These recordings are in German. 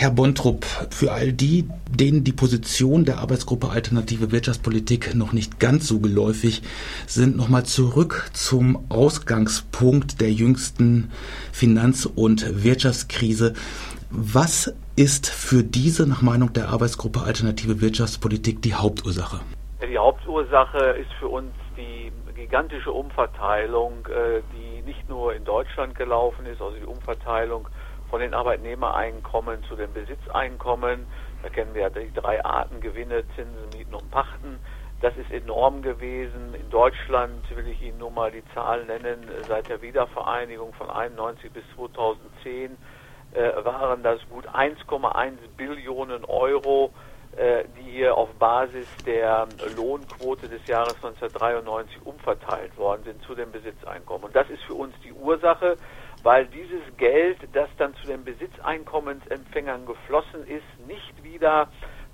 Herr Bontrup, für all die, denen die Position der Arbeitsgruppe Alternative Wirtschaftspolitik noch nicht ganz so geläufig sind, nochmal zurück zum Ausgangspunkt der jüngsten Finanz- und Wirtschaftskrise. Was ist für diese, nach Meinung der Arbeitsgruppe Alternative Wirtschaftspolitik, die Hauptursache? Die Hauptursache ist für uns die gigantische Umverteilung, die nicht nur in Deutschland gelaufen ist, also die Umverteilung von den Arbeitnehmereinkommen zu den Besitzeinkommen. Da kennen wir ja die 3 Arten: Gewinne, Zinsen, Mieten und Pachten. Das ist enorm gewesen. In Deutschland will ich Ihnen nur mal die Zahlen nennen. Seit der Wiedervereinigung von 1991 bis 2010 waren das gut 1,1 Billionen Euro, die hier auf Basis der Lohnquote des Jahres 1993 umverteilt worden sind zu den Besitzeinkommen. Und das ist für uns die Ursache, weil dieses Geld, das dann zu den Besitzeinkommensempfängern geflossen ist, nicht wieder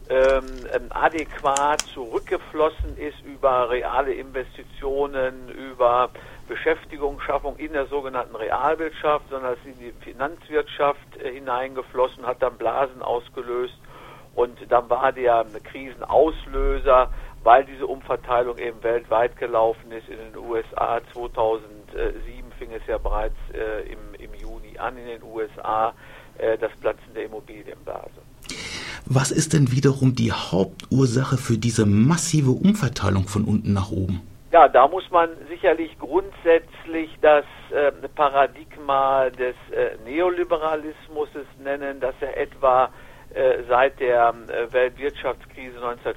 adäquat zurückgeflossen ist über reale Investitionen, über Beschäftigungsschaffung in der sogenannten Realwirtschaft, sondern es ist in die Finanzwirtschaft hineingeflossen, hat dann Blasen ausgelöst und dann war der Krisenauslöser, weil diese Umverteilung eben weltweit gelaufen ist. In den USA 2007 fing es ja bereits im Juni an in den USA, das Platzen der Immobilienblase. Was ist denn wiederum die Hauptursache für diese massive Umverteilung von unten nach oben? Ja, da muss man sicherlich grundsätzlich das Paradigma des Neoliberalismus nennen, das ja etwa seit der Weltwirtschaftskrise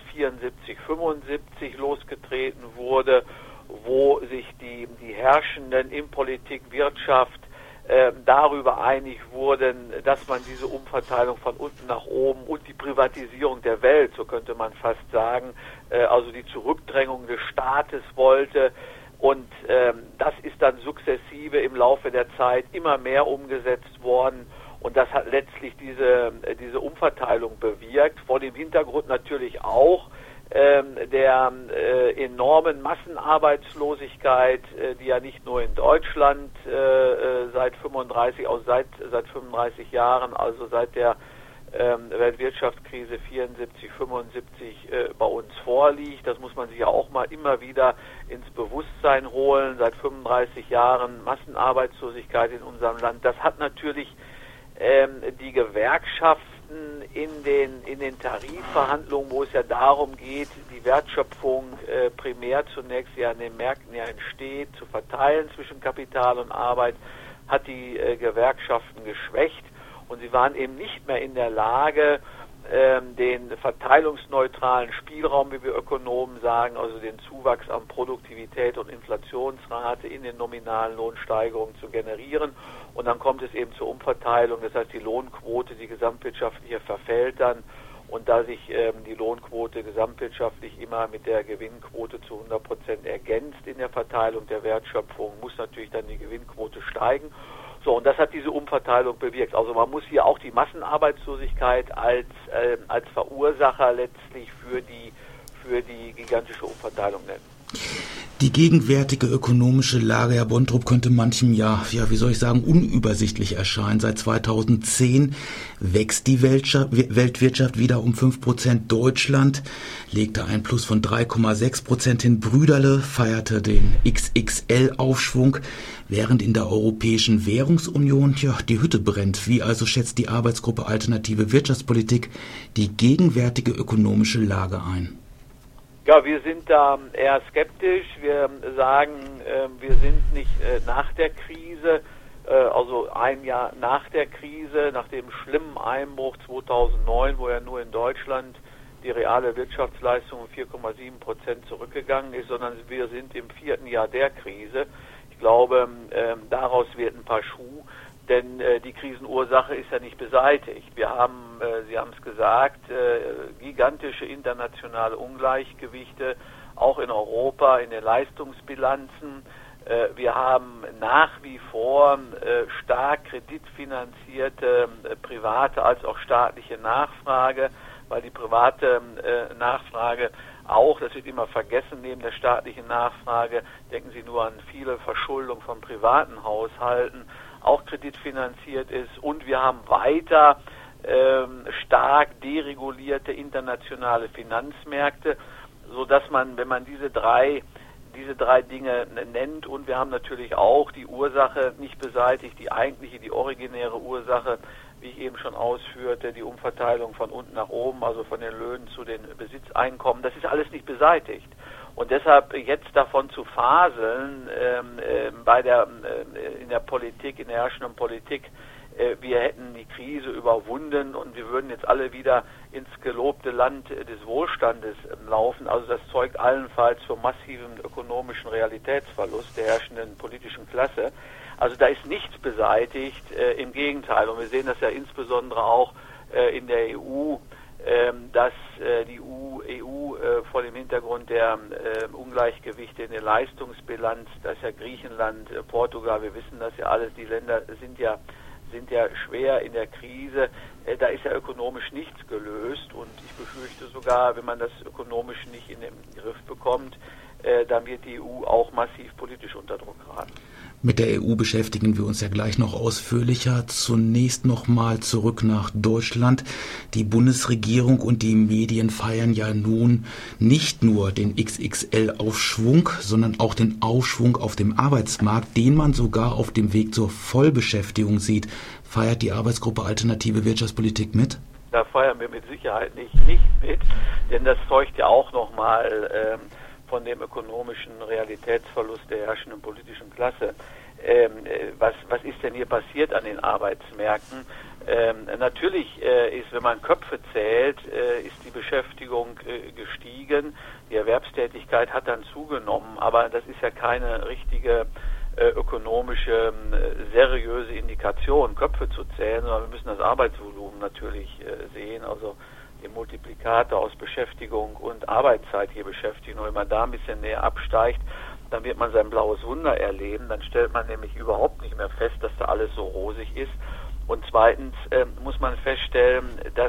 1974/75 losgetreten wurde, wo sich die Herrschenden in Politik, Wirtschaft darüber einig wurden, dass man diese Umverteilung von unten nach oben und die Privatisierung der Welt, so könnte man fast sagen, also die Zurückdrängung des Staates wollte. Und das ist dann sukzessive im Laufe der Zeit immer mehr umgesetzt worden. Und das hat letztlich diese Umverteilung bewirkt, vor dem Hintergrund natürlich auch der enormen Massenarbeitslosigkeit, die ja nicht nur in Deutschland seit 35 Jahren, also seit der Weltwirtschaftskrise 74/75 bei uns vorliegt. Das muss man sich ja auch mal immer wieder ins Bewusstsein holen. Seit 35 Jahren Massenarbeitslosigkeit in unserem Land. Das hat natürlich die Gewerkschaften in den Tarifverhandlungen, wo es ja darum geht, die Wertschöpfung primär zunächst ja an den Märkten ja entsteht, zu verteilen zwischen Kapital und Arbeit, hat die Gewerkschaften geschwächt und sie waren eben nicht mehr in der Lage, den verteilungsneutralen Spielraum, wie wir Ökonomen sagen, also den Zuwachs an Produktivität und Inflationsrate in den nominalen Lohnsteigerungen zu generieren. Und dann kommt es eben zur Umverteilung, das heißt die Lohnquote, die gesamtwirtschaftliche, verfällt dann. Und da sich die Lohnquote gesamtwirtschaftlich immer mit der Gewinnquote zu 100% ergänzt in der Verteilung der Wertschöpfung, muss natürlich dann die Gewinnquote steigen. So, und das hat diese Umverteilung bewirkt. Also man muss hier auch die Massenarbeitslosigkeit als Verursacher letztlich für die gigantische Umverteilung nennen. Die gegenwärtige ökonomische Lage, Herr Bontrup, könnte manchem unübersichtlich erscheinen. Seit 2010 wächst die Weltwirtschaft wieder um 5%. Deutschland legte ein Plus von 3,6% hin. Brüderle feierte den XXL-Aufschwung, während in der Europäischen Währungsunion die Hütte brennt. Wie also schätzt die Arbeitsgruppe Alternative Wirtschaftspolitik die gegenwärtige ökonomische Lage ein? Ja, wir sind da eher skeptisch. Wir sagen, wir sind nicht nach der Krise, also ein Jahr nach der Krise, nach dem schlimmen Einbruch 2009, wo ja nur in Deutschland die reale Wirtschaftsleistung um 4,7% zurückgegangen ist, sondern wir sind im 4. Jahr der Krise. Ich glaube, daraus wird ein paar Schuh, denn die Krisenursache ist ja nicht beseitigt. Wir haben, Sie haben es gesagt, gigantische internationale Ungleichgewichte, auch in Europa, in den Leistungsbilanzen. Wir haben nach wie vor stark kreditfinanzierte private als auch staatliche Nachfrage, weil die private Nachfrage auch, das wird immer vergessen, neben der staatlichen Nachfrage, denken Sie nur an viele Verschuldung von privaten Haushalten, auch kreditfinanziert ist. Und wir haben weiter stark deregulierte internationale Finanzmärkte, so dass man, wenn man diese drei Dinge nennt, und wir haben natürlich auch die Ursache nicht beseitigt, die eigentliche, die originäre Ursache, wie ich eben schon ausführte, die Umverteilung von unten nach oben, also von den Löhnen zu den Besitzeinkommen, das ist alles nicht beseitigt. Und deshalb jetzt davon zu faseln, in der Politik, in der herrschenden Politik, wir hätten die Krise überwunden und wir würden jetzt alle wieder ins gelobte Land des Wohlstandes laufen. Also das zeugt allenfalls für massiven ökonomischen Realitätsverlust der herrschenden politischen Klasse. Also da ist nichts beseitigt, im Gegenteil. Und wir sehen das ja insbesondere auch in der EU, dass die EU vor dem Hintergrund der Ungleichgewichte in der Leistungsbilanz, das ist ja Griechenland, Portugal, wir wissen das ja alles, die Länder sind ja schwer in der Krise, da ist ja ökonomisch nichts gelöst und ich befürchte sogar, wenn man das ökonomisch nicht in den Griff bekommt, dann wird die EU auch massiv politisch unter Druck geraten. Mit der EU beschäftigen wir uns ja gleich noch ausführlicher. Zunächst nochmal zurück nach Deutschland. Die Bundesregierung und die Medien feiern ja nun nicht nur den XXL-Aufschwung, sondern auch den Aufschwung auf dem Arbeitsmarkt, den man sogar auf dem Weg zur Vollbeschäftigung sieht. Feiert die Arbeitsgruppe Alternative Wirtschaftspolitik mit? Da feiern wir mit Sicherheit nicht mit, denn das zeugt ja auch nochmal von dem ökonomischen Realitätsverlust der herrschenden politischen Klasse. Was ist denn hier passiert an den Arbeitsmärkten? Natürlich ist, wenn man Köpfe zählt, ist die Beschäftigung gestiegen, die Erwerbstätigkeit hat dann zugenommen, aber das ist ja keine richtige ökonomische, seriöse Indikation, Köpfe zu zählen, sondern wir müssen das Arbeitsvolumen natürlich sehen, also den Multiplikator aus Beschäftigung und Arbeitszeit hier beschäftigen. Und wenn man da ein bisschen näher absteigt, dann wird man sein blaues Wunder erleben. Dann stellt man nämlich überhaupt nicht mehr fest, dass da alles so rosig ist. Und zweitens muss man feststellen, dass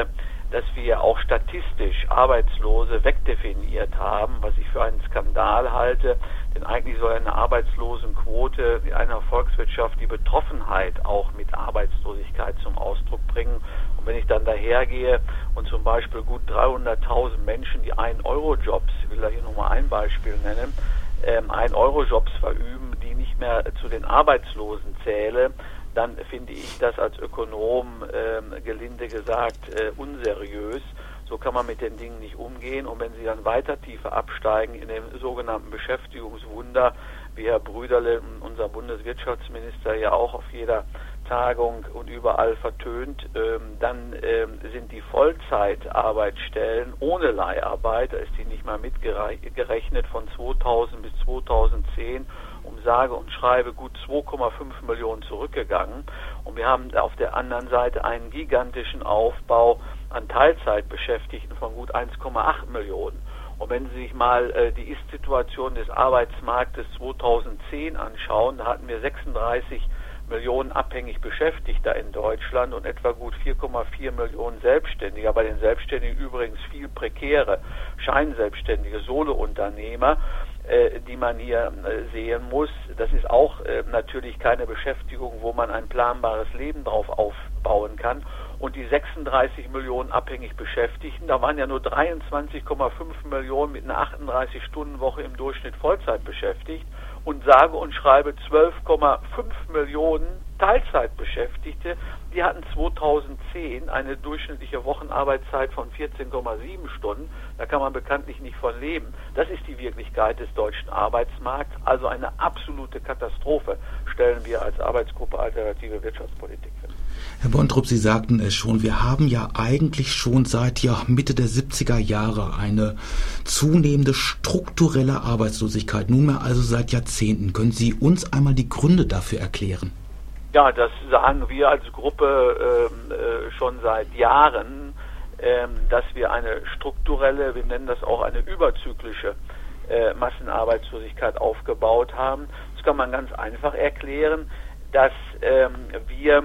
wir auch statistisch Arbeitslose wegdefiniert haben, was ich für einen Skandal halte. Denn eigentlich soll eine Arbeitslosenquote in einer Volkswirtschaft die Betroffenheit auch mit Arbeitslosigkeit zum Ausdruck bringen. Und wenn ich dann dahergehe und zum Beispiel gut 300.000 Menschen, die 1-Euro-Jobs, ich will da hier nochmal ein Beispiel nennen, 1-Euro-Jobs verüben, die nicht mehr zu den Arbeitslosen zähle, dann finde ich das als Ökonom gelinde gesagt unseriös. So kann man mit den Dingen nicht umgehen. Und wenn Sie dann weiter tiefer absteigen in dem sogenannten Beschäftigungswunder, wie Herr Brüderle, unser Bundeswirtschaftsminister, ja auch auf jeder Tagung und überall vertönt, dann sind die Vollzeitarbeitsstellen ohne Leiharbeit, da ist die nicht mal mitgerechnet, von 2000 bis 2010 um sage und schreibe gut 2,5 Millionen zurückgegangen. Und wir haben auf der anderen Seite einen gigantischen Aufbau an Teilzeitbeschäftigten von gut 1,8 Millionen. Und wenn Sie sich mal die Ist-Situation des Arbeitsmarktes 2010 anschauen, da hatten wir 36 Millionen abhängig Beschäftigter in Deutschland und etwa gut 4,4 Millionen Selbstständige. Bei den Selbstständigen übrigens viel prekäre Scheinselbstständige, Solounternehmer, die man hier sehen muss. Das ist auch natürlich keine Beschäftigung, wo man ein planbares Leben drauf aufbauen kann. Und die 36 Millionen abhängig Beschäftigten, da waren ja nur 23,5 Millionen mit einer 38-Stunden-Woche im Durchschnitt Vollzeit beschäftigt und sage und schreibe 12,5 Millionen Teilzeitbeschäftigte, die hatten 2010 eine durchschnittliche Wochenarbeitszeit von 14,7 Stunden. Da kann man bekanntlich nicht von leben. Das ist die Wirklichkeit des deutschen Arbeitsmarkts. Also eine absolute Katastrophe stellen wir als Arbeitsgruppe Alternative Wirtschaftspolitik fest. Herr Bontrup, Sie sagten es schon, wir haben ja eigentlich schon seit Mitte der 70er Jahre eine zunehmende strukturelle Arbeitslosigkeit, nunmehr also seit Jahrzehnten. Können Sie uns einmal die Gründe dafür erklären? Ja, das sagen wir als Gruppe schon seit Jahren, dass wir eine strukturelle, wir nennen das auch eine überzyklische Massenarbeitslosigkeit aufgebaut haben. Das kann man ganz einfach erklären, dass wir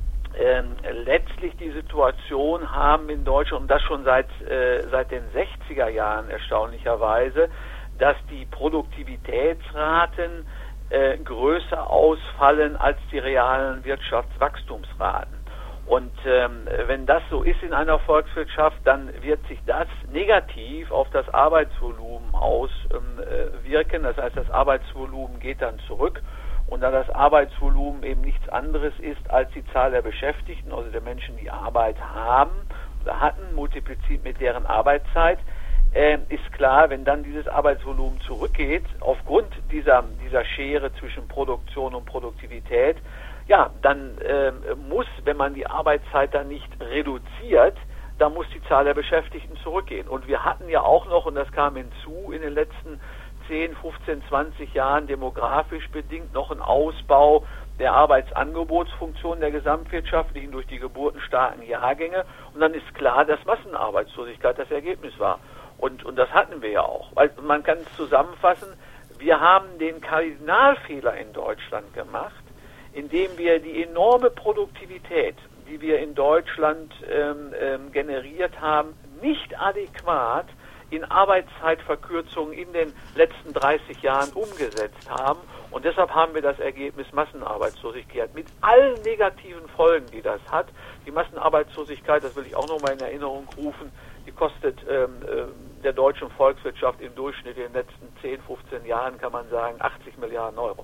letztlich die Situation haben in Deutschland, und das schon seit den 60er Jahren erstaunlicherweise, dass die Produktivitätsraten größer ausfallen als die realen Wirtschaftswachstumsraten. Und wenn das so ist in einer Volkswirtschaft, dann wird sich das negativ auf das Arbeitsvolumen auswirken. Das heißt, das Arbeitsvolumen geht dann zurück. Und da das Arbeitsvolumen eben nichts anderes ist als die Zahl der Beschäftigten, also der Menschen, die Arbeit haben oder hatten, multipliziert mit deren Arbeitszeit, ist klar, wenn dann dieses Arbeitsvolumen zurückgeht, aufgrund dieser Schere zwischen Produktion und Produktivität, ja, dann muss, wenn man die Arbeitszeit dann nicht reduziert, dann muss die Zahl der Beschäftigten zurückgehen. Und wir hatten ja auch noch, und das kam hinzu, in den letzten 10, 15, 20 Jahren demografisch bedingt noch einen Ausbau der Arbeitsangebotsfunktion der gesamtwirtschaftlichen durch die geburtenstarken Jahrgänge. Und dann ist klar, dass Massenarbeitslosigkeit das Ergebnis war. Und das hatten wir ja auch. Weil man kann es zusammenfassen, wir haben den Kardinalfehler in Deutschland gemacht, indem wir die enorme Produktivität, die wir in Deutschland generiert haben, nicht adäquat in Arbeitszeitverkürzungen in den letzten 30 Jahren umgesetzt haben. Und deshalb haben wir das Ergebnis Massenarbeitslosigkeit mit allen negativen Folgen, die das hat. Die Massenarbeitslosigkeit, das will ich auch nochmal in Erinnerung rufen, die kostet der deutschen Volkswirtschaft im Durchschnitt in den letzten 10, 15 Jahren, kann man sagen, 80 Milliarden Euro.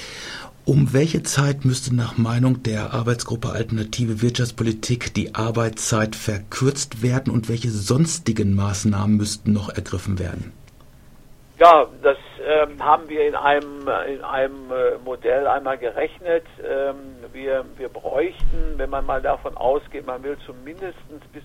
Um welche Zeit müsste nach Meinung der Arbeitsgruppe Alternative Wirtschaftspolitik die Arbeitszeit verkürzt werden und welche sonstigen Maßnahmen müssten noch ergriffen werden? Ja, das haben wir in einem Modell einmal gerechnet. Wir bräuchten, wenn man mal davon ausgeht, man will zumindest bis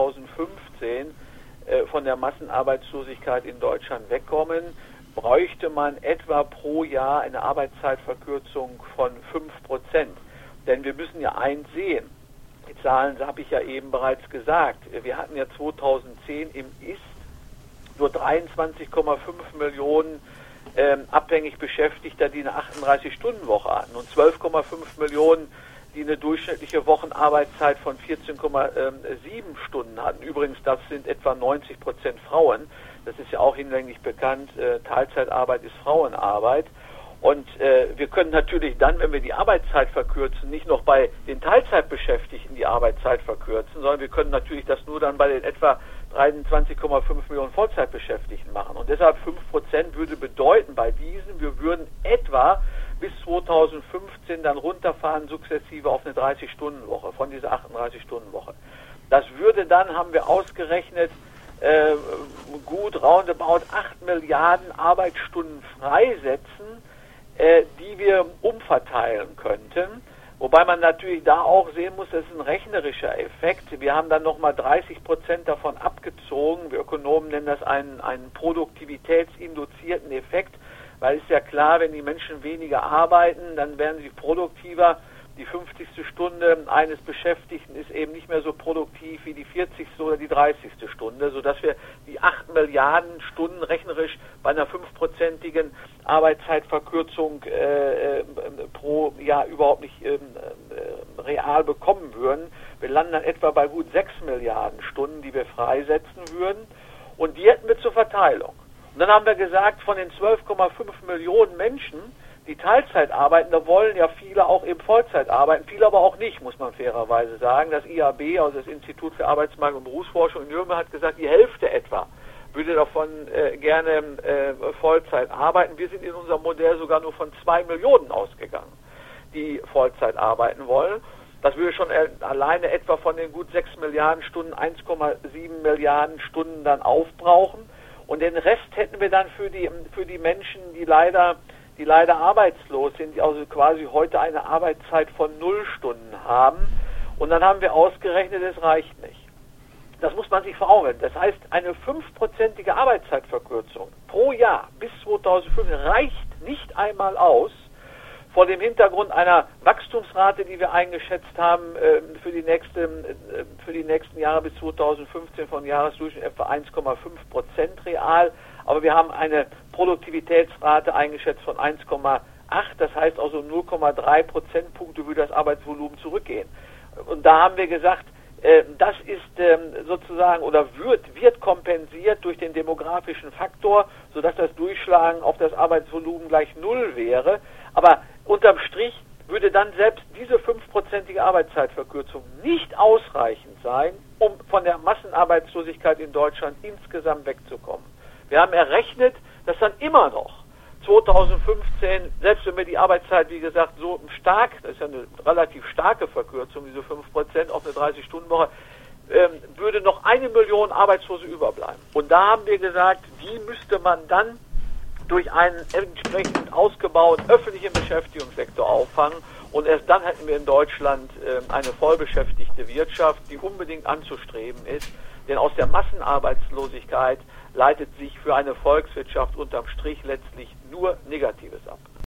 2015 von der Massenarbeitslosigkeit in Deutschland wegkommen, bräuchte man etwa pro Jahr eine Arbeitszeitverkürzung von 5%. Denn wir müssen ja eins sehen, die Zahlen habe ich ja eben bereits gesagt, wir hatten ja 2010 im Ist nur 23,5 Millionen abhängig Beschäftigter, die eine 38-Stunden-Woche hatten und 12,5 Millionen, die eine durchschnittliche Wochenarbeitszeit von 14,7 Stunden hatten. Übrigens, das sind etwa 90% Frauen. Das ist ja auch hinlänglich bekannt. Teilzeitarbeit ist Frauenarbeit. Und wir können natürlich dann, wenn wir die Arbeitszeit verkürzen, nicht noch bei den Teilzeitbeschäftigten die Arbeitszeit verkürzen, sondern wir können natürlich das nur dann bei den etwa 23,5 Millionen Vollzeitbeschäftigten machen. Und deshalb 5% würde bedeuten bei diesen, wir würden etwa bis 2015 dann runterfahren sukzessive auf eine 30-Stunden-Woche, von dieser 38-Stunden-Woche. Das würde dann, haben wir ausgerechnet, gut roundabout 8 Milliarden Arbeitsstunden freisetzen, die wir umverteilen könnten. Wobei man natürlich da auch sehen muss, das ist ein rechnerischer Effekt. Wir haben dann nochmal 30% davon abgezogen. Wir Ökonomen nennen das einen produktivitätsinduzierten Effekt, weil es ist ja klar, wenn die Menschen weniger arbeiten, dann werden sie produktiver. Die 50. Stunde eines Beschäftigten ist eben nicht mehr so produktiv wie die 40. oder die 30. Stunde, sodass wir die 8 Milliarden Stunden rechnerisch bei einer 5%igen Arbeitszeitverkürzung pro Jahr überhaupt nicht real bekommen würden. Wir landen dann etwa bei gut 6 Milliarden Stunden, die wir freisetzen würden, und die hätten wir zur Verteilung. Und dann haben wir gesagt, von den 12,5 Millionen Menschen, die Teilzeit arbeiten, da wollen ja viele auch eben Vollzeit arbeiten, viele aber auch nicht, muss man fairerweise sagen. Das IAB, also das Institut für Arbeitsmarkt- und Berufsforschung in Nürnberg, hat gesagt, die Hälfte etwa würde davon gerne Vollzeit arbeiten. Wir sind in unserem Modell sogar nur von 2 Millionen ausgegangen, die Vollzeit arbeiten wollen. Das würde schon alleine etwa von den gut 6 Milliarden Stunden 1,7 Milliarden Stunden dann aufbrauchen. Und den Rest hätten wir dann für die Menschen, die leider arbeitslos sind, die also quasi heute eine Arbeitszeit von 0 Stunden haben. Und dann haben wir ausgerechnet, es reicht nicht. Das muss man sich vor Augen halten. Das heißt, eine 5%ige Arbeitszeitverkürzung pro Jahr bis 2005 reicht nicht einmal aus, vor dem Hintergrund einer Wachstumsrate, die wir eingeschätzt haben für die nächsten Jahre bis 2015 von Jahresdurchschnitt etwa 1,5% real. Aber wir haben eine Produktivitätsrate eingeschätzt von 1,8, das heißt also 0,3 Prozentpunkte würde das Arbeitsvolumen zurückgehen. Und da haben wir gesagt, das ist sozusagen oder wird kompensiert durch den demografischen Faktor, sodass das Durchschlagen auf das Arbeitsvolumen gleich 0 wäre. Aber unterm Strich würde dann selbst diese 5%ige Arbeitszeitverkürzung nicht ausreichend sein, um von der Massenarbeitslosigkeit in Deutschland insgesamt wegzukommen. Wir haben errechnet, dass dann immer noch 2015, selbst wenn wir die Arbeitszeit, wie gesagt, so stark, das ist ja eine relativ starke Verkürzung, diese 5% auf eine 30-Stunden-Woche, würde noch 1 Million Arbeitslose überbleiben. Und da haben wir gesagt, die müsste man dann durch einen entsprechend ausgebauten öffentlichen Beschäftigungssektor auffangen. Und erst dann hätten wir in Deutschland eine vollbeschäftigte Wirtschaft, die unbedingt anzustreben ist. Denn aus der Massenarbeitslosigkeit leitet sich für eine Volkswirtschaft unterm Strich letztlich nur Negatives ab.